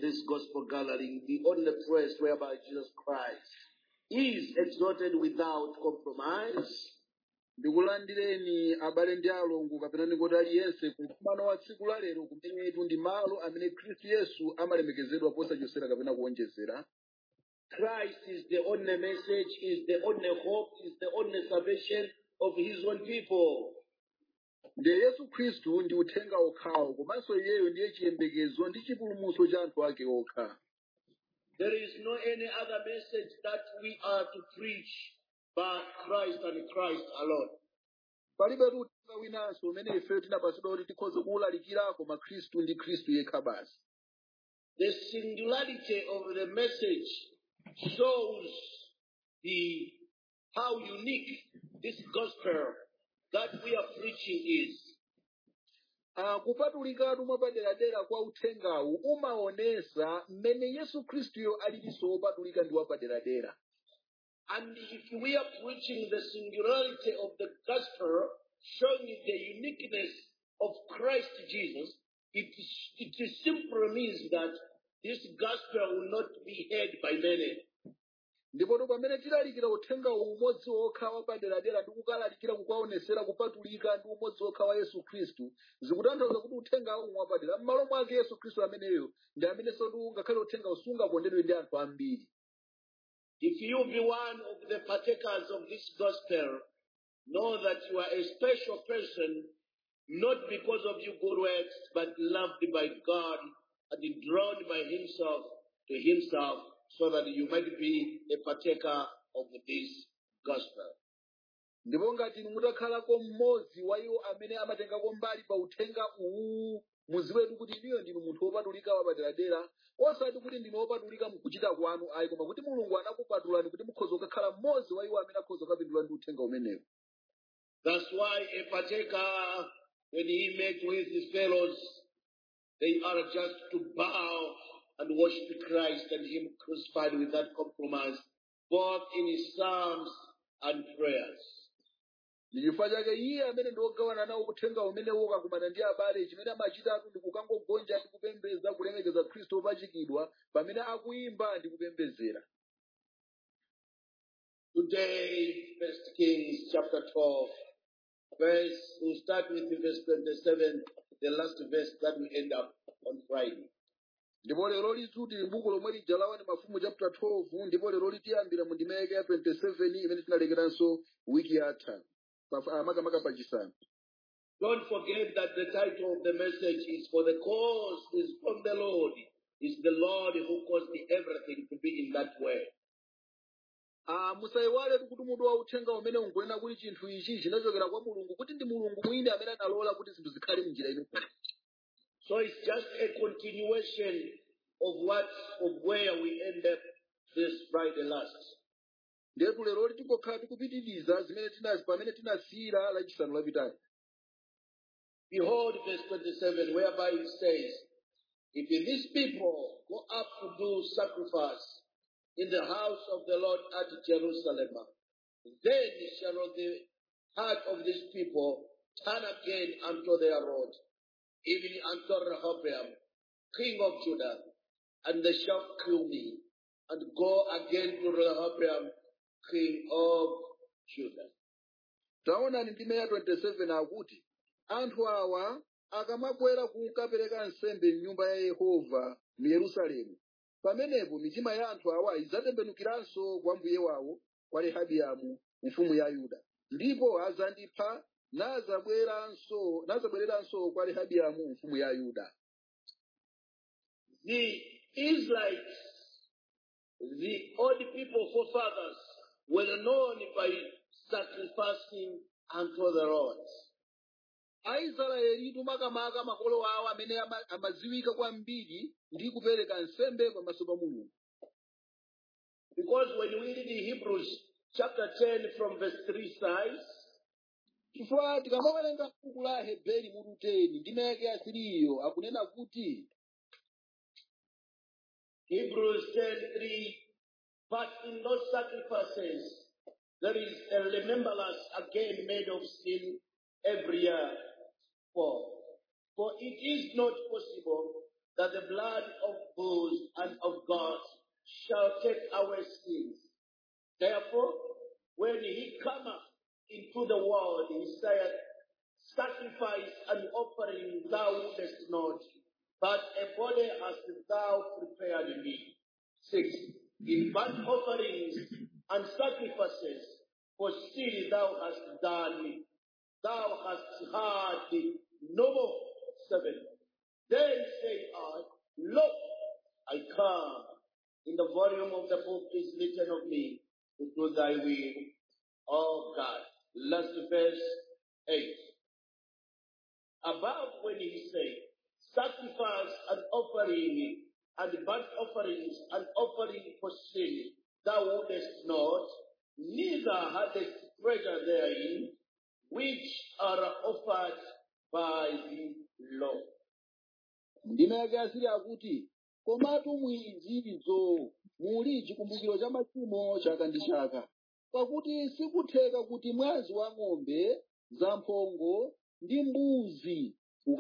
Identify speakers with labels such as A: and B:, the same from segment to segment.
A: this gospel gathering, the only place whereby Jesus Christ is exalted without compromise.
B: Ndikulandireni abale ndi alongo kapena ndingoti aliyense ku mkumano wa tsiku la lero kumenetu ndi malo amene Khristu Yesu amalemekezedwa posachosera kapena kuonjezera.
A: Christ is the only message, is the only hope, is the only salvation of his own people.
B: Ndiye Yesu Khristu ndi uthenga okhawo komanso iyeyo ndiye chiyembekezo ndi chipulumutso cha anthu ake okha.
A: There is no any other message that we are to preach but Christ and Christ alone.
B: Palibe uthenga winanso umene ife tinapatsidwa kuti tikhoze kuwulalikira koma Khristu ndi Khristu yekha basi.
A: The singularity of the message shows how unique this gospel that we are preaching is.
B: Kupatulikatu mwapaderadera kwa uthengawu umaonesa mmene Yesu Khristuyo alilinso wopatulika ndi wapaderadera.
A: And if we are preaching the singularity of the gospel, showing the uniqueness of Christ Jesus, it simply means that this gospel will not be heard by many.
B: Ndipo pamene tilalikira uthenga umodzi wokha wapaderadera ndi kukalalikira kukaonesera kupatulika ndi umodzi wokha wa Yesu Khristu, zikutanthauza kuti uthenga umwe wapadera m'malo mwake Yesu Khristu ameneyo ndi amenenso ngakhale uthenga usungakondedwe ndi anthu ambiri.
A: If you be one of the partakers of this gospel, know that you are a special person, not because of your good works, but loved by God and drawn by himself to himself, so that you might be a partaker of this gospel.
B: Ndipo ngati mutakhalako mmodzi wa iwo amene amatengako mbali pa uthenga uwu, muziwetu kuti inuyo ndinu munthu wopatulika wapaderadera, osati kuti ndinu wopatulika mukuchita kwanu ayi, koma kuti Mulungu anakupatulani kuti mukhoza kukhala mmodzi wa iwo amene akhoza kupindula ndi uthenga umenewu.
A: That's why a partaker, when he met with his fellows, they are just to bow and worship Christ and him crucified without compromise, both in his psalms and prayers.
B: Ndichifukwa chake iye amene ndi wogawana nawo uthenga umenewu ukakumana ndi abale, chimene amachitatu ndi kukangogonja ndi kupembedza kulemekeza Khristu wopachikidwa pamene akuyimba ndi kupembedzera.
A: Today, 1 Kings chapter 12, we'll start with verse 27, the last verse that we end up on Friday.
B: Ndipo lero litsuti m'buku lomwe lija la 1 Mafumu chapter 12, ndipo lero litiyambira mu ndime ya 27 imene tinalekeranso wiki yatha. Makamaka pachisanu.
A: Don't forget that the title of the message is "For the cause is from the Lord." It's the Lord who caused everything to be in that way.
B: Musayiwale kuti mutu wa uthenga umene ungonena kuti chinthu ichi chinachokera kwa Mulungu, kuti ndi Mulungu mwini amene analola kuti zinthu zikhale m'njira ino.
A: So it's just a continuation of where we end up this Friday last.
B: Ndipo lero tikokhala tikupitiriza zimene pamene tinasiyira lachisanu lapitali.
A: Behold, verse 27, whereby it says, "If these people go up to do sacrifice in the house of the Lord at Jerusalem, then shall the heart of these people turn again unto their Lord, even unto Rehoboam, king of Judah, and they shall kill me, and go again to Rehoboam, king of Judah."
B: Taonani ndime ya 27 akuti, anthu awa akamabwera kukapereka nsembe m'nyumba ya Yehova mu Yerusalemu, pamenepo mitima ya anthu awa idzatembenukiranso kwa mbuye wawo, kwa Rehoboamu mfumu ya Yuda, ndipo azandipha nazabwereranso kwa Rehoboamu mfumu ya Yuda.
A: The Israelites, the old people forefathers, were known by sacrificing unto the Lord.
B: Aisraeli makamaka makolo awo amene amaziwika kwambiri ndi kupereka nsembe pamaso pa Mulungu.
A: Because when we read in Hebrews chapter 10 from verse 3 says,
B: chifukwa tikamawerenga buku la Heberi mutu 10 ndime yake ya 3 akunena kuti,
A: Hebrews 10:3, "But in those sacrifices there is a remembrance again made of sin every year. For it is not possible that the blood of bulls and of goats shall take away sins. Therefore, when he cometh into the world, he saith, Sacrifice and offering thou wouldest not, but a body hast thou prepared me. 6. In burnt offerings and sacrifices for sin thou hast done me. Thou hast heard no more. 7. Then said I, Look, I come. In the volume of the book is written of me to do thy will, O God. Last verse 8. Above when he said, Sacrifice and offering and burnt offerings and offering for sin thou wouldest not, neither hadst treasure therein, which are offered by the law.
B: ndime yake asiri akuti komatu mwizizo muli chikumbukiro cha machimo chaka ndi chaka pakuti sikutheka kuti mwazi wa ng'ombe zamphongo ndi mbuzi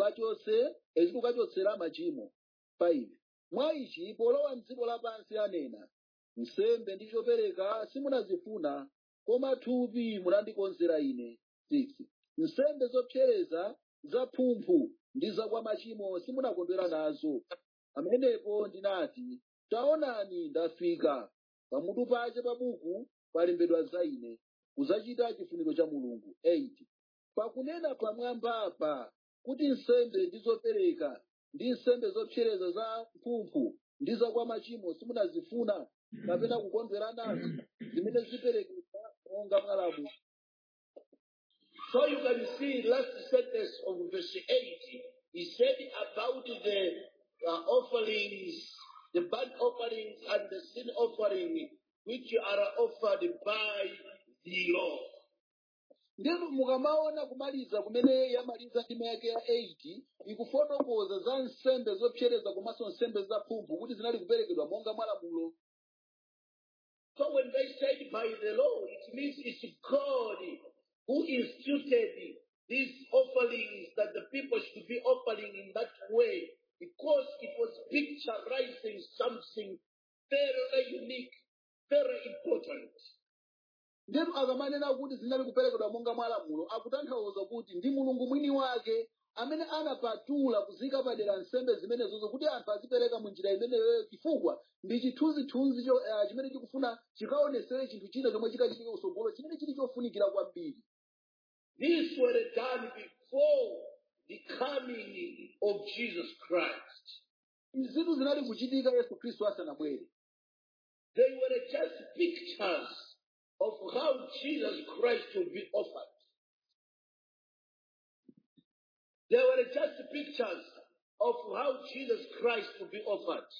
B: ukachotsera machimo. 5. Mwa ichi polowa m'dziko lapansi anena, nsembe ndi chopereka simunazifuna, koma thupi munandikonzera ine. 6. Nsembe zopsereza zaphumphu ndi zakwa machimo simunakondwera nazo. Pamenepo ndinati, taonani ndafika, pamutu pache pa buku palembedwa za ine, kudzachita chifuniro cha Mulungu. 8. Pakunena pamwambapa kuti nsembe ndi zopereka ndi nsembe zopsereza za mphumphu ndi zakwa machimo simunazifuna kapena kukondwera nazo, zimene ziperekedwa monga mwa lamulo.
A: So you can see last sentence of verse 8, he said about the offerings, the burnt offerings and the sin offering, which are offered by the law.
B: Ndinu mukamaona kumaliza kumene yamaliza ndime yake ya 8 ikufotokoza za nsembe zopsereza komanso nsembe zaphumphu kuti zinali kuperekedwa monga mwa lamulo.
A: So when they said by the law, it means it's God who instituted these offerings that the people should be offering in that way, because it was picturizing something very unique, very important.
B: Ndinu akamanena kuti zinali kuperekedwa monga mwa lamulo akutanthauza kuti ndi Mulungu mwini wake amene anapatula kuzika padera nsembe zimenezozo kuti anthu azipereka mu njira imeneyo, chifukwa ndi chithunzithunzi chimene chikufuna chikaonesere chinthu china chomwe chikachitika kusogolo chimene chili chofunikira kwambiri.
A: These were done before the coming of Jesus Christ.
B: Izitu zinali kuchitika Yesu Khristu asanabwere.
A: They were just pictures of how Jesus Christ will be offered. They were just pictures of how Jesus Christ will be offered.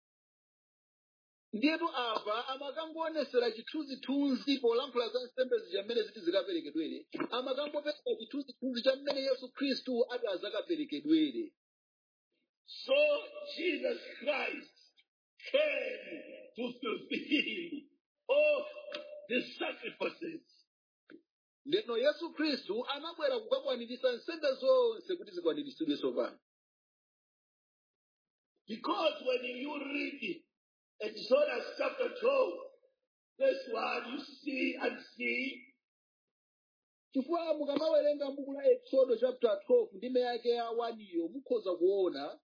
B: Ndiyetu apa amakangoonetsera chithunzithunzi polankhula za nsembe zija mmene ziti zikaperekedwere, amakangopeza chithunzithunzi cha mmene Yesu Khristu ati azakaperekedwere.
A: So Jesus Christ came to fulfill all the sacrifices.
B: Ndeno Yesu Khristu anabwera kukakwaniritsa nsembe zonse kuti zikwaniritsidwe tsopano.
A: Because when you read Exodus chapter 12, verse 1, you see
B: chifukwa mukamawerenga buku la Exodo chapter 12 ndime yake ya 1 mukhoza kuona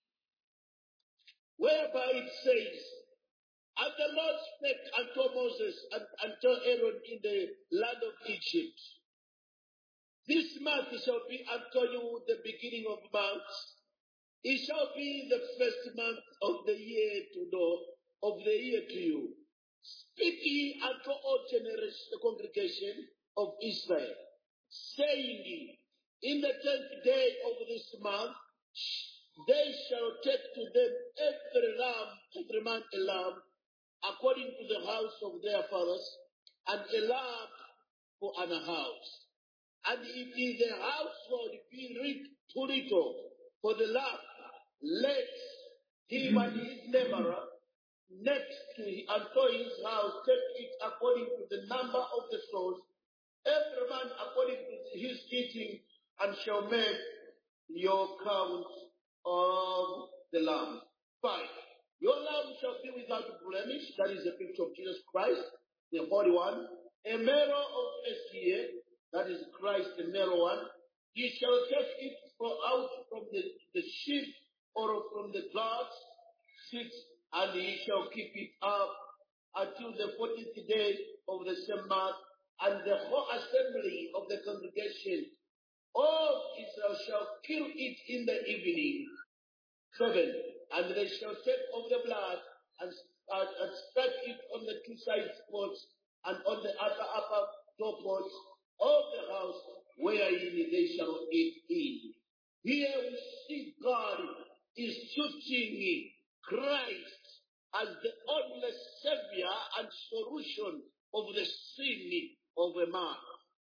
A: whereby it says, And the Lord spake unto Moses and unto Aaron in the land of Egypt, This month shall be unto you the beginning of months. It shall be the first month of the year to you. Speak ye unto all generation, the congregation of Israel, saying, In the 10th day of this month, they shall take to them every man a lamb, according to the house of their fathers, and a lamb for an house. And if the household be too little for the lamb, let him and his neighbor next to unto his house take it according to the number of the souls, every man according to his eating, and shall make your count of the lamb. 5. Your lamb shall be without blemish. That is a picture of Jesus Christ, the Holy One. A male of first year. That is Christ, the male one. Ye shall take it out from the sheep or from the goats. 6. And ye shall keep it up until the 14th day of the same month. And the whole assembly of the congregation of Israel shall kill it in the evening. 7. And they shall take of the blood and strike it on the two side posts and on the upper doorposts of the house wherein they shall eat in. Here we see God is choosing Christ as the only Savior and solution of the sin of a man.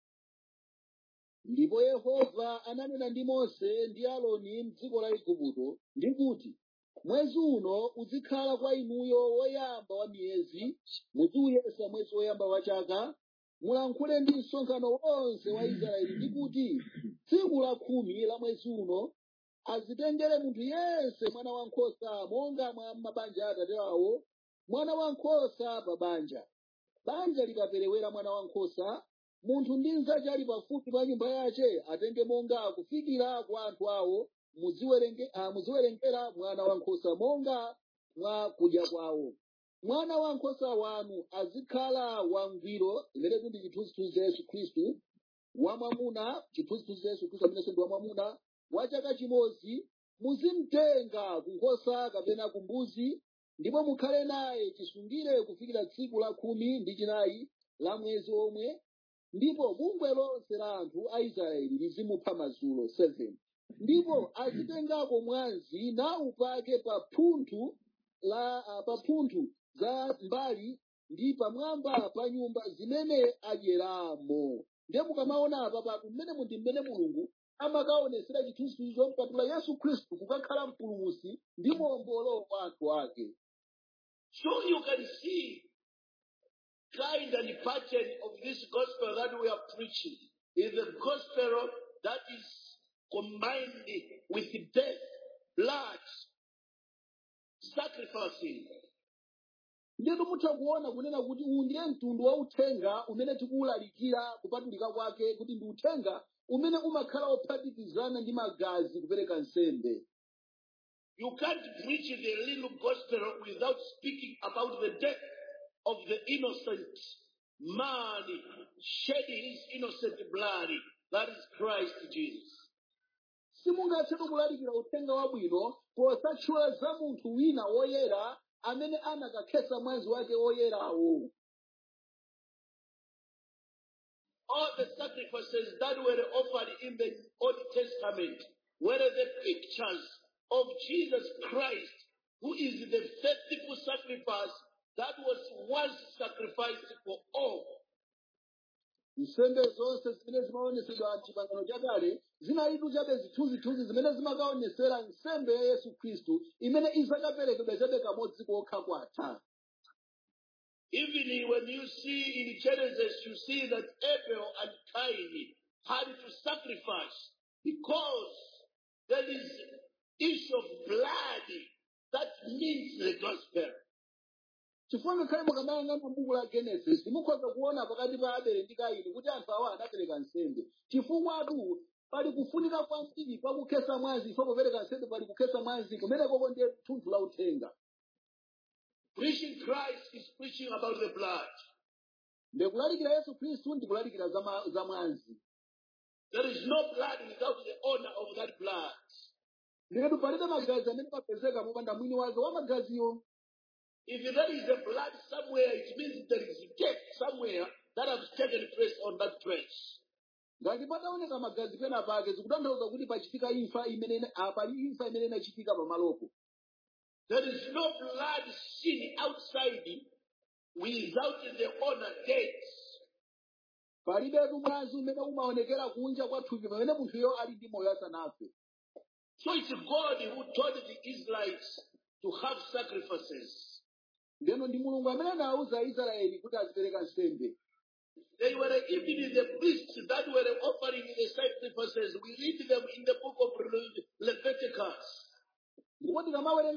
B: Ndipo Yehova ananena ndi Mose ndi Aaroni m'dziko la Igupto ndi kuti, mwezi uno uzikhala kwa inuyo woyamba wa miyezi, muziuyesa mwezi woyamba wa chaka, mulankhule ndi msonkhano wonse wa Israeli ndi kuti, tsiku la 10 la mwezi uno azitengere munthu yense mwana wankhosa monga mwa mabanja a atate awo, mwana wankhosa pa banja. Banja likaperewera mwana wankhosa, munthu ndi mnzake ali pafupi pa nyumba yace atenge monga kufikira kwa anthu awo, muziwerengera mwana wankhosa monga mwa kudya kwawo. Mwana wankhosa wanu azikhala wangwiro, imene ndi chithunzithunzi Yesu Khristu, wamwamuna, chithunzithunzi Yesu Khristu amene ndi wamwamuna, wa chaka chimodzi. Muzimtenga ku nkhosa kapena ku mbuzi, ndipo mukhale naye chisungire kufikira tsiku la 14 la mwezi omwe, ndipo bungwe lonse la anthu a Israeli lizimupha madzulo. 7. Ndipo azitengako mwazi naupake pa mphuthu za mbali ndi pamwamba pa nyumba zimene adyeramo. Ndiye mukamaona apa mmene Mulungu amakaonesera chithunzithunzi chopatula Yesu Khristu kukakhala mpulumutsi ndi muombolo wa anthu ake.
A: So you can see kind and pattern of this gospel that we are preaching is the gospel that is combined with death, blood, sacrificing.
B: Ndiye mutha kuona kunena kuti uwu ndiye mtundu wa uthenga umene tikuwulalikira kupatulika kwake kuti ndi uthenga umene umakhala ophatikizana ndi magazi kupereka nsembe.
A: You can't preach the little gospel without speaking about the death of the innocent man shedding his innocent blood. That is Christ Jesus.
B: Simungathe kulalikira uthenga wabwino posatchula za munthu wina woyera amene anakakhetsa mwazi wake woyerawo.
A: All the sacrifices that were offered in the Old Testament were the pictures of Jesus Christ, who is the faithful sacrifice that was once sacrificed for all.
B: Nsembe zonse zimene zimaonesedwa m'chipangano chakale zinalitu chabe zithunzithunzi zimene zimakaonesera nsembe ya Yesu Khristu imene izakaperekedwa chabe kamodzi kokha kwatha.
A: Even when you see in Genesis, you see that Abel and Cain had to sacrifice because there is issue of blood that means the gospel.
B: Chifukwa ngakhale mukamayang'ana m'buku la Genesis mukhoza kuona pakati pa Abele ndi Kaini kuti anthu awa anapereka nsembe. Chifukwa pali kufunika kwambiri pakukhetsa mwazi, ifo popereka nsembe pali kukhetsa mwazi kumeneko ndiye thunthu la uthenga.
A: Preaching Christ is preaching about the blood.
B: Ndikulalikira Yesu Khristu ndikulalikira za mwazi.
A: There is no blood without the owner of that blood.
B: Ndikati palibe magazi amene papezeka mopanda mwini wake wa magaziyo.
A: If there is a blood somewhere, it means there is death somewhere that has taken place on that place.
B: Ngati pataoneka magazi pena pake zikutanthauza kuti pachitika imfa imene inachitika pamalopo.
A: There is no blood seen outside without the owner dead.
B: Palibetu mwazi umene umaonekera kunja kwa thupi pamene munthuyo ali ndi moyo asanafe.
A: So it's God who told the Israelites to have sacrifices.
B: Ndeno ndi Mulungu amene anawuza Israeli kuti azipereka nsembe.
A: They were even the priests that were offering the sacrifices. We read them in the book of Leviticus.
B: Ndipo tikamawerenga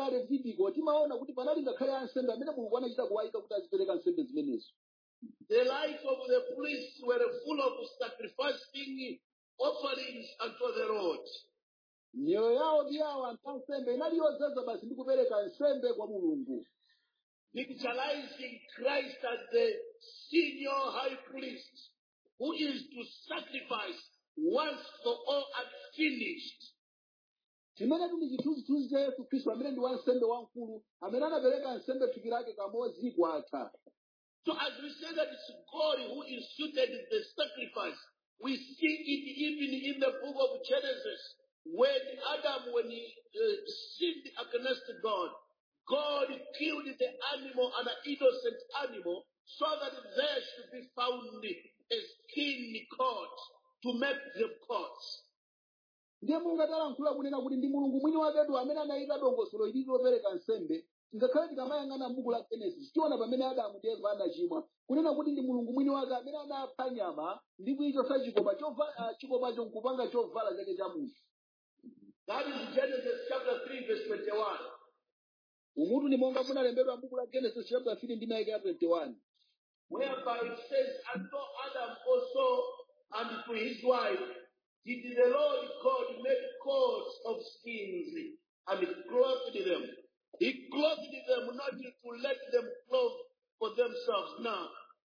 B: la Levitiko timaona kuti panali ngakhale ansembe amene mulungu anachita kuwayika kuti azipereka nsembe zimenezo.
A: The life of the priests were full of sacrificing offerings unto the Lord.
B: Mioyo yawo ndi yawo anthu ansembe inali yodzaza basi ndi kupereka nsembe kwa mulungu.
A: Picturizing Christ as the senior high priest who is to sacrifice once for all and finished.
B: Chimene ndi chithunzithunzi cha Yesu Khristu amene ndi wansembe wamkulu amene anapereka nsembe thupi lake kamodzi kwatha.
A: So as we say that it's God who instituted the sacrifice, we see it even in the book of Genesis, when Adam, when he sinned against God, God killed the animal, an innocent animal, so that there should be found a skin coat to make them coats.
B: Ndiye Mulungu atalankhula kunena kuti ndi mulungu mwini wakedu amene anayika dongosolo ili lopereka nsembe. Ngakhale tikamayang'ana m'buku la Genesis tiona pamene Adamu ndi Eva anachimwa kunena kuti ndi mulungu mwini wake amene anapha nyama ndi kuyichotsa chikopacho nkupanga chovala chake cha munthu.
A: That is Genesis chapter 3 verse 21.
B: Umutu ni monga munalembedwa m'buku la Genesis chapter 3 ndi mayike ya 21.
A: Whereby it says, and to Adam also and to his wife did the Lord God make coats of skins and clothed them. He clothed them not to let them clothe for themselves. Now,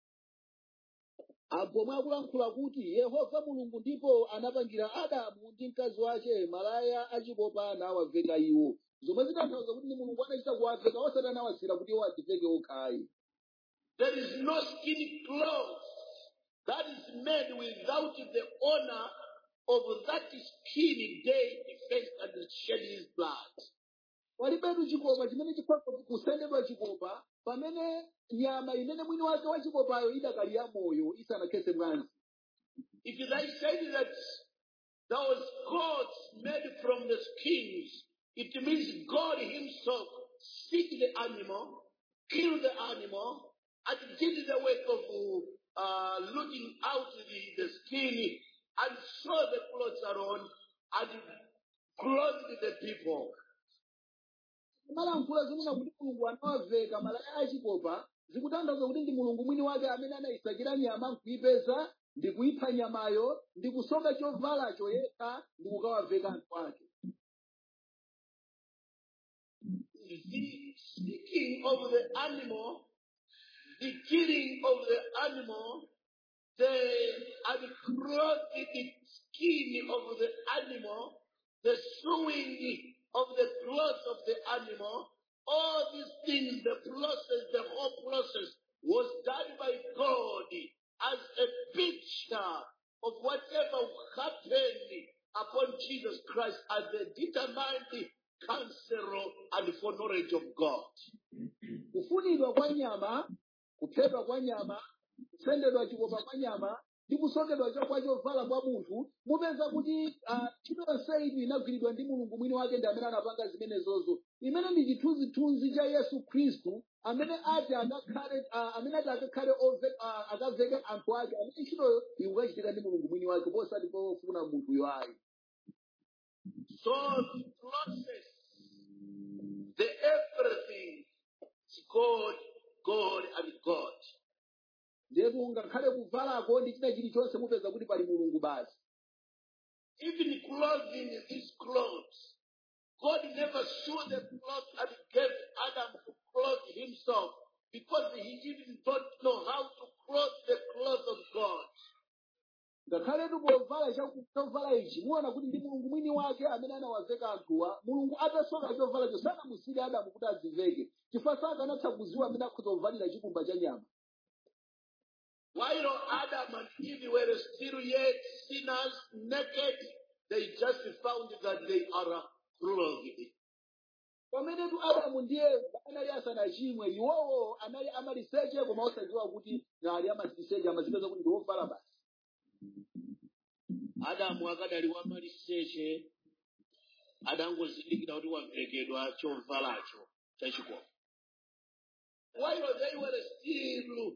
B: apo mwakulankhula kuti Yehova mulungu ndipo anapangira Adamu ndi mkazi wake malaya achikopa nawaveka iwo. Zomwe zitanthauza kuti ndi mulungu anachita kuwaveka osati anawasira kuti iwo adziveke okhayi.
A: there is no skin cloth that is made without the honor of that skin day defaced and shed his blood.
B: Palibetu chikopa chimene chikhoza kusendedwa chikopa pamene nyama imene mwini wake wa chikopayo idakali ya moyo isanakhese mwanzi.
A: If they said that those coats made from the skins, it means God himself seek the animal, kill the animal, and did the work of looking out the skin and sew the clothes around and clothed the people.
B: Malankhula zonena kuti mulungu anawaveka malaya achikopa zikutanthauza kuti ndi mulungu mwini wake amene anayisakira nyama nkuyipeza ndi kuyipha nyamayo ndi kusoka chovalacho yekha ndi kukawaveka anthu ake.
A: The sticking of the animal, the killing of the animal, the unclothed skin of the animal, the sewing of the clothes of the animal, all these things, the process, the whole process was done by God as a picture of whatever happened upon Jesus Christ as the determined counselor and foreknowledge of God.
B: Kufunidwa kwa nyama, kuphedwa kwa nyama, kusendedwa chikopa kwa nyama, ndi kusokedwa kwa chovala kwa munthu, mupeza kuti ntchito yonse iyi inagwiridwa ndi mulungu mwini wake ndi amene anapanga zimenezozo. Imene ndi chithunzithunzi cha Yesu Khristu amene ati akakhale akaveke anthu ake amene ntchitoyo ikukachitika ndi mulungu mwini wake posati pofuna munthuyo ayi.
A: So the process, the everything is God, God and God.
B: Ndipo ngakhale kuvalako ndi china chilichonse mupeza kuti pali mulungu basi.
A: Even clothing these clothes, God never sewed the cloth and gave Adam to clothe himself because he even don't know how to clothe the cloth of God.
B: Ngakhale povala chovala ichi muona kuti ndi mulungu mwini wake amene anawaveka anthuwa. Mulungu atasoka chovalacho sanamusire Adamu kuti aziveke chifukwa sakanatha kuziwa amene akhoza kuvalira chikumba cha nyama.
A: While Adam and Eve were still yet sinners, naked, they just found that they are clothed.
B: Pamene tu Adamu ndi Eva anali asanachimwe iwowo anali amaliseche koma osadziwa kuti ali amaliseche amazipeza kuti ndi ovala basi.
A: Adamu akadali wamaliseche adangozindikira kuti wavekedwa chovalacho chachikopa. While they were still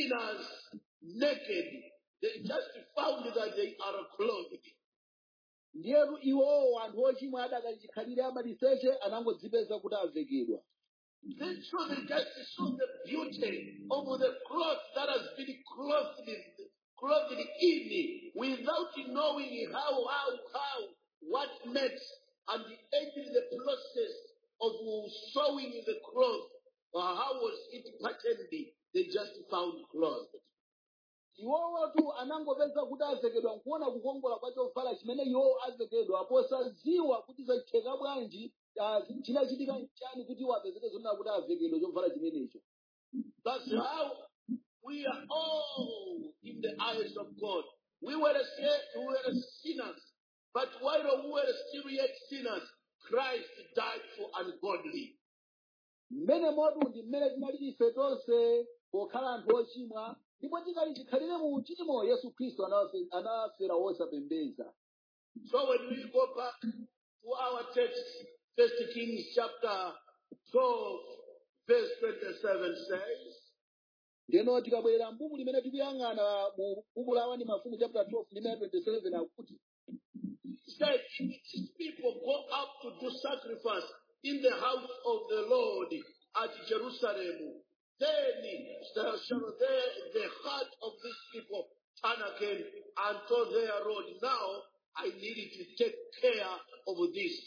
A: sinners naked, they just found that they are clothed.
B: ndiyetu iwowo anthu ochimwa adakachikhalire amaliseche anangodzipeza kuti avekedwa.
A: This truth just shows the beauty of the cloth that has been clothed in without knowing how, what makes, and ending the process of sewing the cloth, or how was it patterned, they just found cloth.
B: Iwowotu anangopeza kuti avekedwa nkuona kukongola kwa chovala chimene iwowo avekedwa posadziwa kuti zachitheka bwanji chinachitika nchani kuti wapezeke zonena kuti avekedwa chovala chimenecho.
A: That's how we are all in the eyes of God. We were sinners, but while we were still yet sinners, Christ died for ungodly.
B: Mmene modu ndi mmene tinali ife tonse pokhala anthu ochimwa ndipo tikhalire mu uchimo Yesu Khristu anafera wosapembedza.
A: So when we go back to our text, 1 Kings chapter 12, verse 27 says,
B: Ndeno tikabwera mbuku limene tikuyang'ana mu buku la 1 Mafumu chapter 12 limene 27 akuti,
A: said, if these people go up to do sacrifice in the house of the Lord at Jerusalem, then shall the heart of these people turn again unto their Lord. Now I need to take care of this.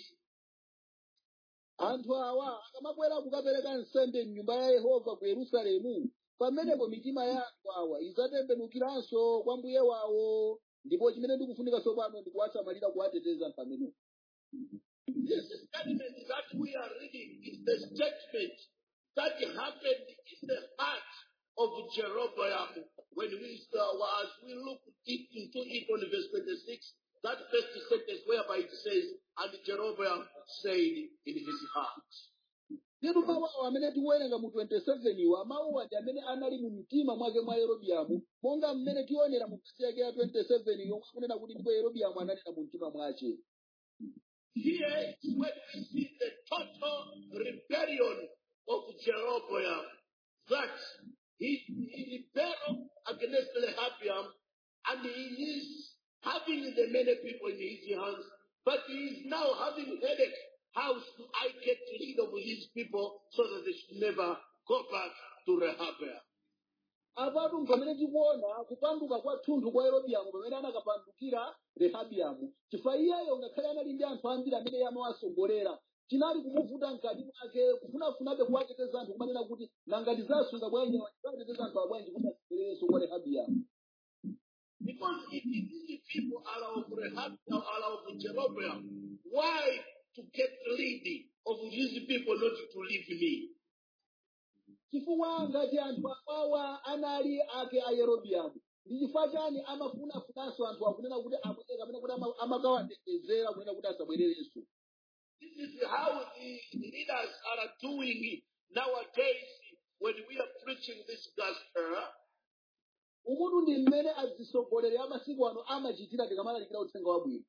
B: Anthu awa akamakwera kukapereka nsembe m'nyumba ya Yehova ku Yerusalemu, pamenepo mitima ya anthu awa idzatembenukiranso kwa mbuye wawo, ndipo chimene ndikufunika tsopano ndi kuwasamalira kuwateteza pamenepo.
A: This statement that we are reading is the statement that happened in the heart of Jeroboam when as we look into it on verse 26, that first sentence whereby it says, and Jeroboam said in his heart.
B: Ndipo mawu amene tikuwerenga mu 27 iwa mawu ati amene anali mu mtima mwake mwa Yerobiamu, monga mmene tionera mu verse yake ya 27 yomwe akunena kuti ndipo Yerobiamu ananena mu mtima mwace.
A: Here is when we see the total rebellion of Jeroboam, that he rebelled against Rehoboam, and he is having the many people in his hands, but he is now having headache. How should I get rid of these people so that they should never go back to Rehoboam?
B: Apatu pamene tikuona kupanduka kwa thunthu kwa Yerobiamu pamene anakapandukira Rehoboamu, chifukwa iyeyo ngakhale anali ndi anthu ambiri amene amawasongolera, chinali kumuvuta mkati mwake kufunafunabe kuwateteza anthu kumanena kuti nangati zasunga bwanji wateteza anthu abwanji kuti asibwererenso kwa Rehoboamu.
A: Because if these people are of Rehoboam, are of Jeroboam, why to get rid of these people not to leave me?
B: Chifukwa ngati anthu awa anali ake a Yerobiamu, ndi chifukwa chani amafunafunanso anthu akunena kuti abwere kapena kuti amakawatetezera kunena kuti asabwererenso.
A: This is how the leaders are doing nowadays when we are preaching this gospel.
B: Umutu ndi mmene azisogoleri amasiku ano amachitira tikamalalikira uthenga wabwino.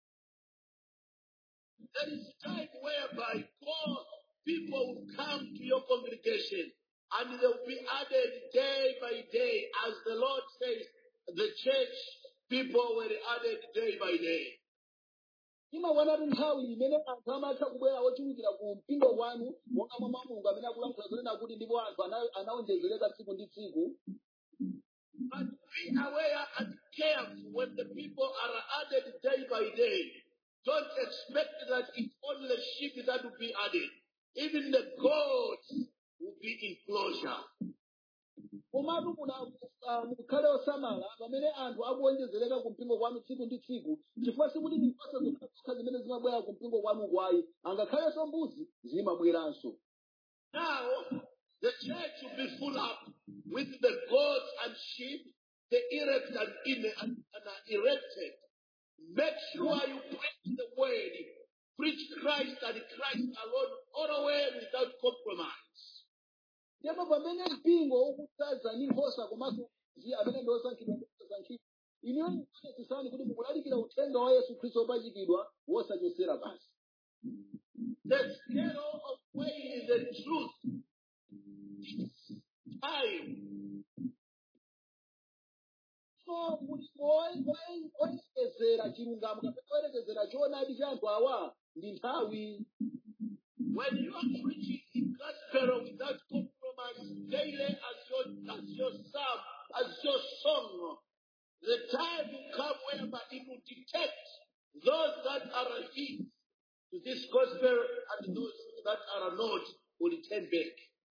A: There is a time whereby people will come to your congregation and they will be added day by day. As the Lord says, the church people were added day by day.
B: Imawana nthawi imene anthu amatha kubwera ochulukira ku mpingo wanu monga mwa Mulungu amene akulankhula zonena kuti ndipo anthu anaonjezereka tsiku ndi tsiku.
A: But be aware and careful when the people are added day by day. Don't expect that it's only the sheep that will be added. Even the goats will be in closure.
B: Komatu mukhale osamala pamene anthu akuonjezereka ku mpingo kwanu tsiku ndi tsiku, chifukwa sikuti nkhosa zokha zimene zimabwera ku mpingo kwanu kwayi, angakhalenso mbuzi zimabweranso.
A: Now, the church will be full up with the goats and sheep, the erect and erected. Make sure you preach the word, preach Christ and Christ alone, all the way without compromise.
B: Ndipo pamene mpingo ukudzaza ndi nkhosa komanso amene ndi osankhidwa osankhidwa, inuyo mukuonetsetsani kuti mukulalikira uthenga wa Yesu Khristu wopachikidwa wosachosera basi.
A: The scale of weighing the truth is time.
B: so mulungu oyerekezera chilungamo kapena oyerekezera choonadi cha anthu awa ndi nthawi.
A: When you are preaching the gospel without compromise daily as your psalm, as your song, the time will come whereby it will detect those that are hid to this gospel and those that are not will return back.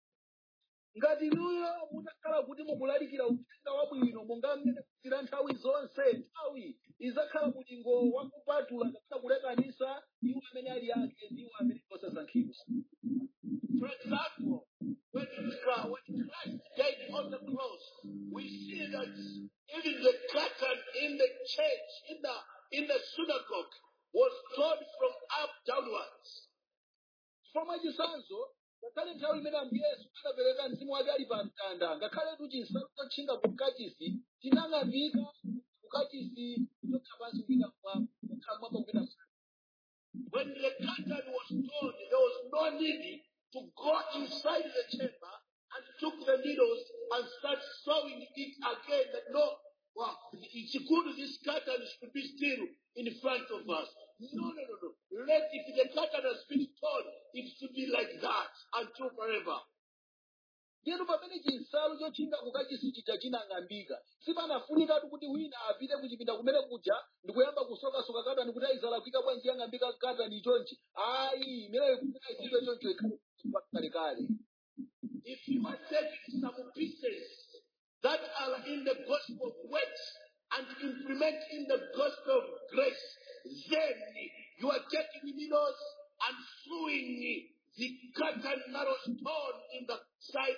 B: Ngati inuyo mutakhala kuti mukulalikira uthenga wabwino monga mmene kuchitira nthawi zonse, nthawi izakhala mulingo wakupatula kapena kulekanisa iwo amene ali ake ndi iwo amene osasankhidwa.
A: For example, when Christ died on the cross, we see that even the curtain in the church, in the synagogue, was torn from up downwards.
B: Chifukwa chisanzo, ngakhale nthawi imene Ambuye Yesu anapereka mzimu wake ali pa mtanda, ngakhale chinsalu chotchinga ku kachisi chinang'ambika ku kachisi kuchokera pansi kupita mmwamba kupita pansi.
A: When the curtain was torn, there was no need to go inside the chamber and took the needles and start sewing it again. That no, well, it's good this curtain should be still in front of us. No. If the curtain has been torn, it should be like that until forever.
B: Ndiyenu pamene chinsalu chotchinga ku kachisi chija chinang'ambika, sipanafunikatu kuti wina apite kuchipinda kumene kuja ndikuyamba kusokasoka katani kuti ayizalakwika bwanji yang'ambika katani chonchi. Ayi, imeneyo kupita ichitwe choncho ikhale kalekale.
A: If you are taking some pieces that are in the gospel of works and implement in the gospel of grace, then you are taking needles and sewing the curtain that was torn in the side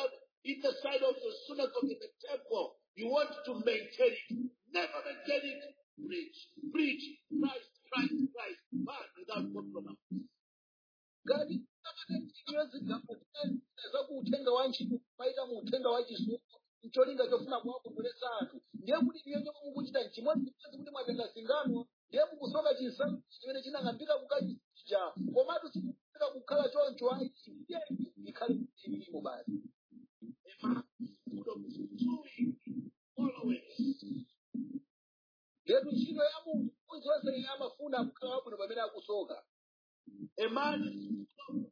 A: of the synagogue in the temple. You want to maintain it. Never maintain it. Preach. Christ. Man without compromise.
B: Ngati zakuuthenga wa ntchito kupaita mu uthenga wa chisungu mcholinga chofuna kuwakondweretsa anthu, ndiye kuti ndiye chomwe mukuchita chimodzimodzi kuti mwatenga singano ndiye mukusoka chinsalu chimene chinang'ambika ku kachisi chija, komatu sikufunika kukhala choncho ayi ndiye ikhale ilimo basi.
A: A man full of doing always.
B: Letu ntchito ya munthu nthawi zonse amafuna kukhala wabwino pamene akusoka.
A: A man is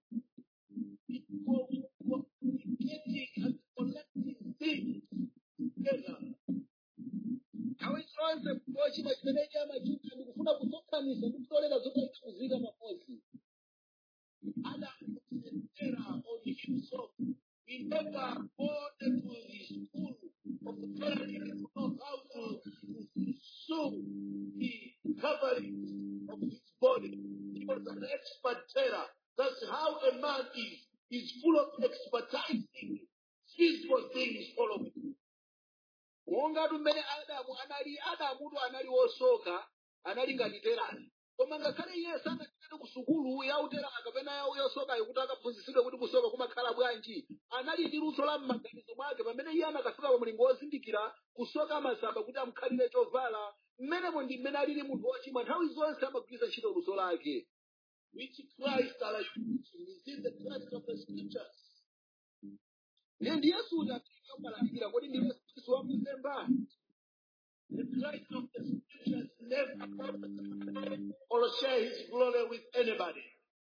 A: getting and collecting things together.
B: Nthawi zonse pochita chimene chamachita ndikufuna kusonkhanitsa ndi kutolera zotaika kuzika pamodzi.
A: Adam was an error on himself. He never boarded to the school of the parenting to know how to sew the covering of his body. He was an expert terror. That's how a man is. He's full of expertising physical things following.
B: Monga mmene Adamutu anali wosoka, anali ngati terani. Koma ngakhale iye sanapite ku sukulu ya uterani kapena ya yosokayo kuti akaphunzitsidwe kuti kusoka kumakhala bwanji, anali ndi luso la m'maganizo mwake pamene iye anakafika pa mlingo wozindikira kusoka masamba kuti amukhalire chovala. Mmenemo ndi mmene alili munthu wochimwa nthawi zonse amagwiritsa ntchito luso lake.
A: Which Christ are you preaching? Is it the Christ of the scriptures?
B: Ndi Yesu akalalikira kodi ndi Yesu Kristu wa mlemba.
A: The Christ of the scriptures never or share his glory with anybody.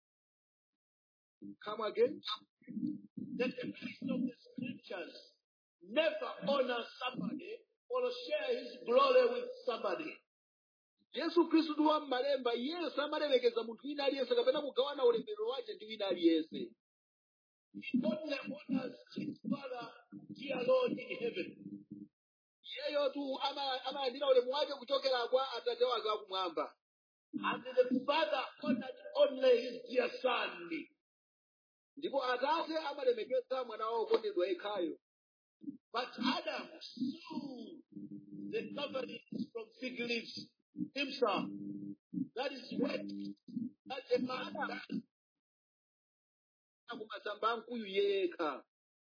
B: Come again.
A: That the Christ of the scriptures never honor somebody or share his glory with somebody.
B: Yesu Kristu wa mmalemba iye samalemekeza munthu wina aliyense kapena kugawana ulemerero wake ndi wina aliyense.
A: He only honors his Father, dear Lord in heaven.
B: Iyeyo tu amalandira ulemu wake kuchokera kwa Atate wake wakumwamba.
A: And the Father honored only his dear Son.
B: Ndipo Atate amalemekeza mwana wawo wokondedwa yekhayo.
A: But Adam slew the coverings from fig leaves himself. That is what a man does.
B: Akumasamba mkuyu yekha.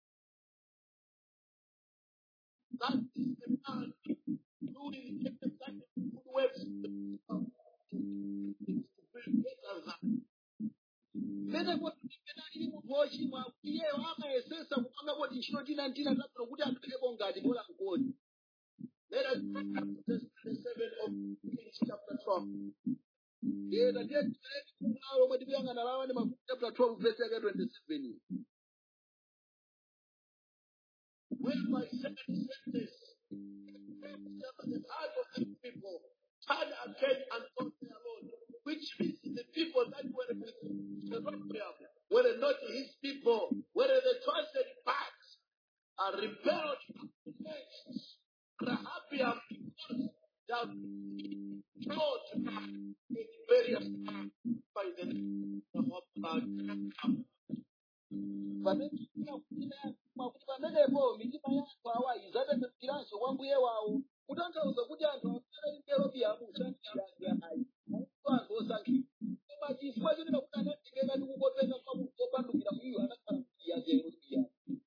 A: That is the man doing every kind of good works to be better than.
B: Mene kuti pena ili munthu wochimwa iyeyo amayesesa kupanga kuti ntchito tina tabwino kuti akhalepo ngati bola mkoni.
A: Let us
B: chapter 12 verse 27.
A: Whereby second sentence, the heart of the people turned again and told their Lord, which means the people that were with Jeroboam were not his people, were the chosen parts, are rebelled against Rehoboam because they have been told in various times by the name of Rehoboam.
B: Pamenepo mitima yathu awayi zatembenukiranso kwa mbuye wawo kutanthauza kuti anthu amene Yerobiamu sankhira ayi anthu osankhidwa koma chifukwa chonena kuti anatengeka ndi kukopeka kwa munthu wopandukira mwiyo anakhala mtiyazi Yerobiamu.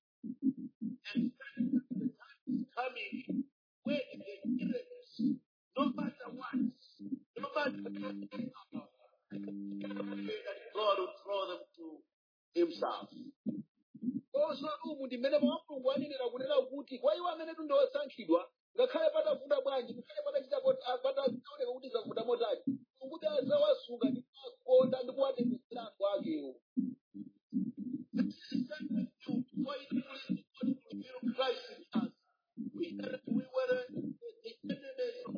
A: Coming when the parents, no matter what, no matter what, that God will throw them to himself.
B: Koso umu ndi mmene Mulungu anenera kunena kuti kwa iwo amene ndi osankhidwa ngakhale patavuta bwanji ngakhale pataoneka kuti zavuta motani kuti azawasunga ndi kuwakonda ndi kuwatendetsera anthu akewo.
A: Christ in us. We were the enemies of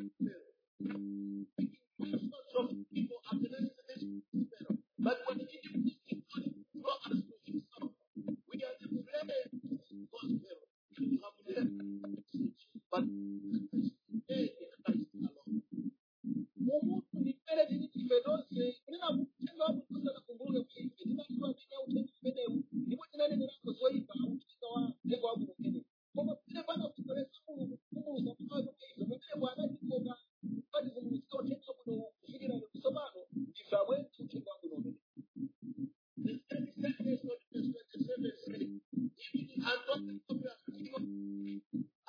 A: all sorts of people against this Pharaoh. But when it is draw us to himself, we are the friends of Pharaoh. We have left message, but today in Christ alone.
B: Umuntu ndi mmene tili ife tonse kunena kuti uthenga wabwino usanakumbuluke kuti ife tinaliwo amene uthenga umenewu ndipo tinanenerako zoyipa uthenga wabwino umenewu. Koma pamene panakutoletsa Mulungu kukumbuluza mwazo kwa ife pamenepo anatikoka pativumbulutsa uthenga wabwino kufikira lero tsopano ife abwenzi uthenga wabwino umenewu.
A: The 37 verse 27 says, even unto the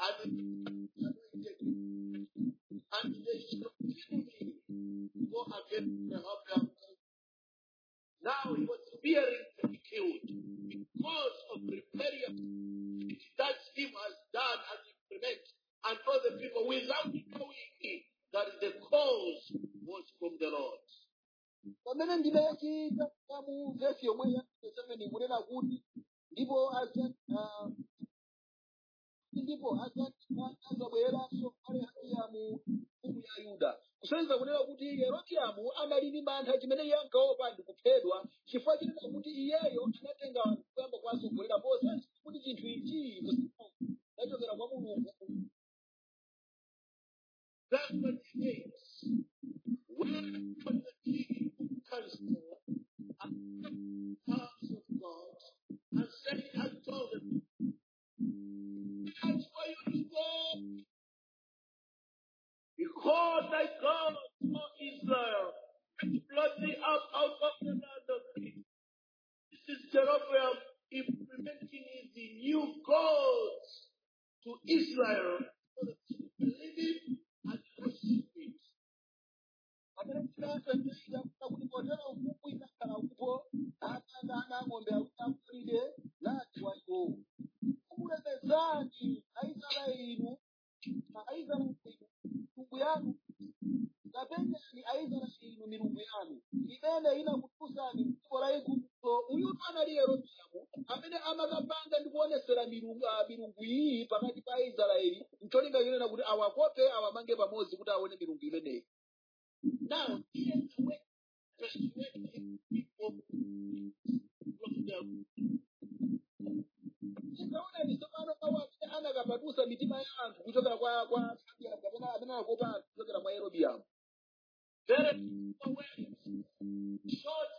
A: and they shall kill me, go against Rehoboam. Now he was fearing to be killed because of rebellion that him has done and implement and told the people without knowing that the cause was from the Lord.
B: Pamene ndinachita mu verse yomwe ya 7 kunena kuti ndipo azabwereranso Rehoboamu mfumu ya Yuda. Kusonyeza kunena kuti Yerobiamu anali ndi mantha chimene iye ankaopa ndi kuphedwa chifukwa chinena kuti iyeyo anatenga anthu kuyamba kuwasogolera posa kuti chinthu ichi nachokera kwa Mulungu.
A: That's what it means. When the king counsel and the house of God and said and told them, that's why you go. Behold thy God, O Israel, and brought thee up out of the land of Egypt. This is Jeroboam implementing the new gods to Israel so that they believe it and worship it.
B: Milungu yanu imene inakutusani dziko la Igupto. Uyu anali Yerobiamu amene amakapanga ndi kuonesera milungu iyi pakati pa Israeli ncholinga yonena kuti awakope awamange pamodzi kuti aone milungu imeneyi.
A: Now, here's the way to persuade people from them.
B: Tsopano kawa anakapatusa mitima ya anthu kuchokera kwa kapena amene anakopa anthu kuchokera kwa Yerobiamu.
A: Very aware, short,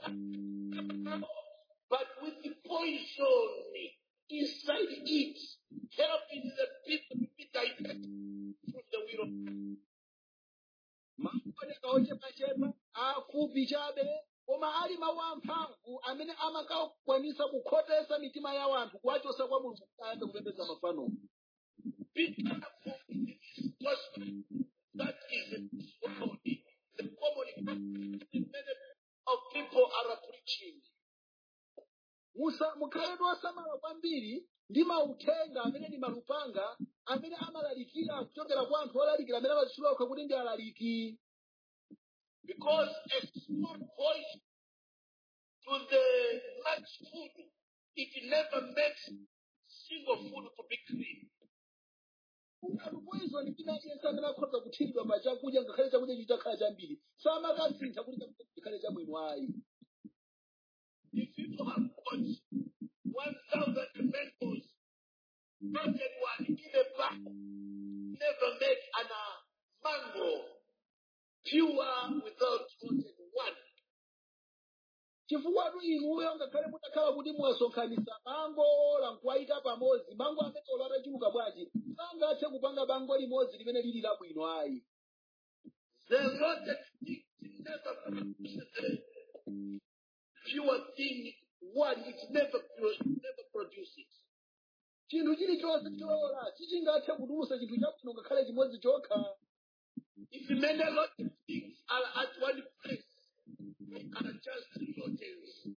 A: but with the poison inside it, helping the people to be diverted from the will of God.
B: Makuoneka ochepachepa afupi chabe koma ali mawu amphamvu amene amakakwanisa kukhotesa mitima ya anthu kuwachotsa kwa Mulungu kuyamba kupembedza mafano.
A: Be careful in this gospel that is exploding. The common many of people are preaching.
B: Mukhaletu osamala kwambiri ndi mauthenga amene ndi malupanga amene amalalikira kuchokera kwa anthu olalikira amene amazitchula okha kuti ndi alaliki.
A: Because a small voice to the much food, it never makes single food to be clean.
B: poison ina yense amene akhoza kuthiridwa pa chakudya ngakhale chakudya chitakhala chambiri samakasintha kuti chakudya chikhale chabwino ayi.
A: If people have got 1,000 mangoes, rotten one in a bag, never make an mango pure without rotten one.
B: Chifukwa tu inuyo ngakhale mutakhala kuti mwasonkhanitsa mango lankuwayika pamodzi, mango amene atachuluka bwanji sangathe kupanga bango limodzi limene lili labwino ayi.
A: The rotten thing never produces a pure thing. One, it never produces.
B: Chinthu chilichonse cholola sichingathe kutulutsa chinthu chabwino ngakhale chimodzi chokha.
A: If many rotten things are at one place, they are just rotten.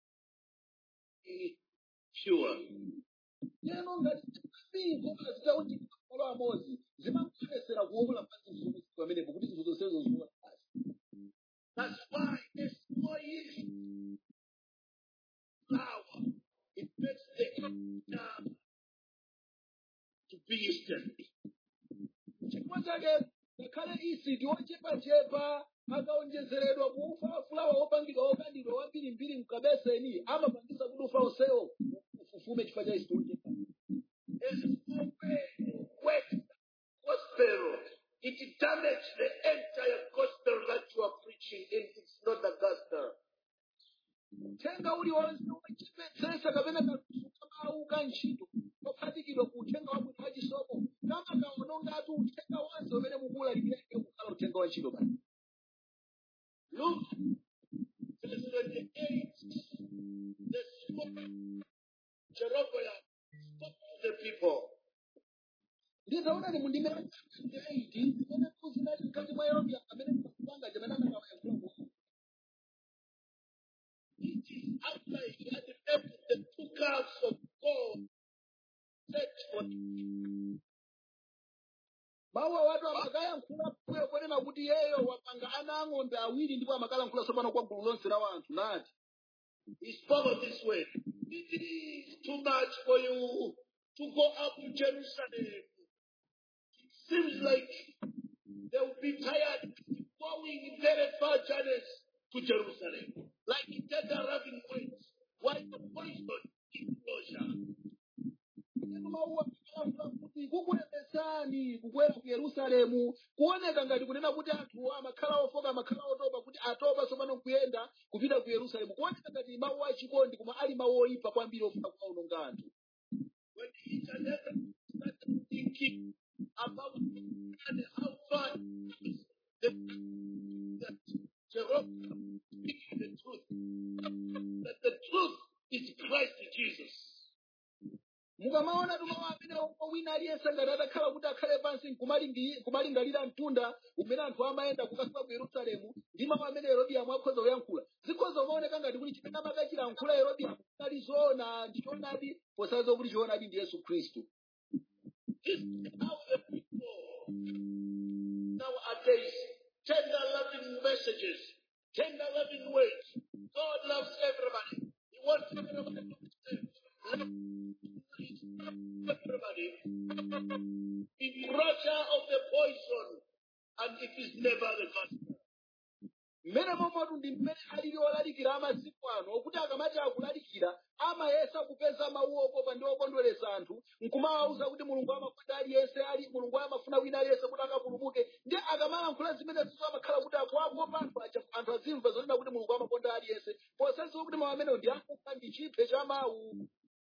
A: Pure.
B: Lero ngati zinthu zitauchita malo amodzi zimakuyesera kuwombola pansi msomesi pamenepo kuti zinthu zonsezo ziwona basi.
A: That's why a small yeast flour, it makes the entire to be instantly.
B: Chifukwa chake ngakhale isidi ochepachepa akaonjezeredwa kuufa fulawa wopangidwa wokandidwa wambirimbiri mkabeseni amapangisa kuti ufa onsewo ufume chifukwa cha isidi ochepa.
A: A small wet gospel, it damages the entire gospel that you are preaching, and it's not the gospel.
B: Uthenga uliwonse wachipetsesa kapena kakusuka mawu ka ntchito ophatikidwa ku uthenga wabwino wachisomo kama kaonongatu uthenga wonse umene mukulalikirake kukhala uthenga wa ntchito basi.
A: Look, verse 28, the small Jeroboam spoke to the people.
B: Ndizaona ni mundime 28 zimene kuzinati mkati mwa Yeroboamu amene kupanga jamana anakawayankhula.
A: It is after he had left the 2 calves of gold set for
B: mawu awatu amakayankhula pambuyo ponena kuti yeyo wapanga ana ang'ombe awiri ndipo amakalankhula tsopano kwa gulu lonse la wanthu nati.
A: he spoke this way. It is too much for you to go up to Jerusalem. It seems like they will be tired going very far journeys to Jerusalem. Like tender loving weights. Why the poison in closure?
B: Mawu amayankhula kuti kukulemesani kukwera ku Yerusalemu kuoneka ngati kunena kuti anthu amakhala ofoka amakhala otopa kuti atopa tsopano kuyenda kupita ku Yerusalemu kuoneka ngati mawu achikondi koma ali mawu oyipa kwambiri ofuna kuwawononga anthu.
A: When each and every started thinking about and how far that Jeroboam speaking the truth, that the truth is Christ Jesus.
B: Mukamaona tumawu amene wina aliyense ngati atakhala kuti akhale pansi kumalingalira mtunda umene anthu amayenda kukafika ku Yerusalemu ndi mawu amene Yeroboamu akhoza kuyankhula zikhoza kumaoneka ngati kuti chimene amakachilankhula Yeroboamu ali zoona ndi choonadi posazo kuti choonadi ndi Yesu Khristu.
A: This is how the people nowadays tender loving messages, tender loving words. God loves everybody. He wants everybody to be saved. Everybody. Encroacher of the poison, and it is never the gospel.
B: Mmene momatu ndi mmene alili olalikira amasiku ano okuti akamati akulalikira amayesa kupeza mawu okopa ndi okondweretsa anthu nkumawawuza kuti mulungu amakonda aliyense ali mulungu amafuna wina aliyense kuti akapulumuke ndi akamalankhula zimene zizo amakhala kuti akuwakopa anthu azimva zonena kuti mulungu amakonda aliyense posadziwa kuti mawu amenewo ndi akufa ndi chiphe cha mawu.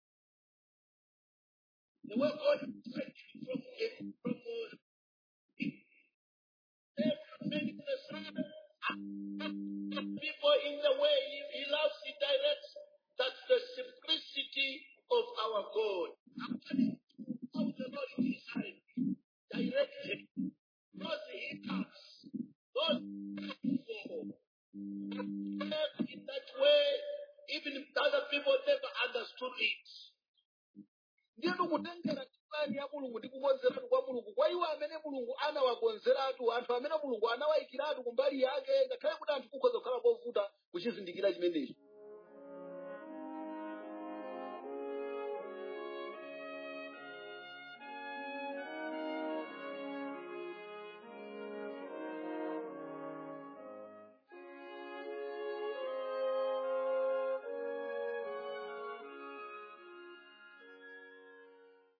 A: The word God is from many people in the way he loves, he directs. That's the simplicity of our God. According to how the Lord is directed, because he comes, God in that way, even if other people never understood it.
B: Ndiye kutengera plani ya Mulungu ndi kukonzeratu kwa Mulungu kwa iwo amene amene mulungu anawayikiratu kumbali yake ngakhale kuti anthu kukhoza kukhala kovuta kuchizindikira chimenechi.